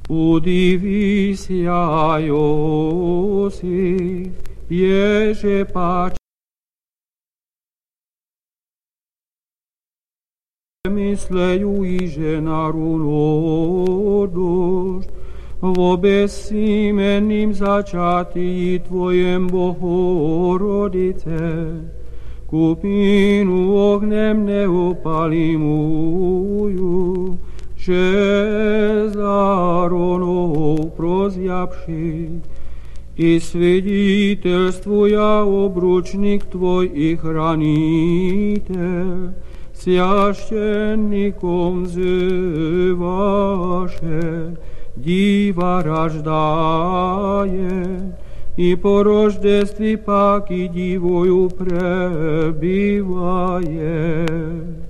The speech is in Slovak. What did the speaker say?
Udivisia Iosif, ježe pace mysleju i ženaru rodoš, v obesimenim začatiji Tvojem Bohorodice, kupinu ognem neopalimuju, že zaronov prozjapši, i svediteljstvuja obručnik Tvoj i hranitelj, священником зываше, дива рождае, и по рождестве пак и дивою пребивае.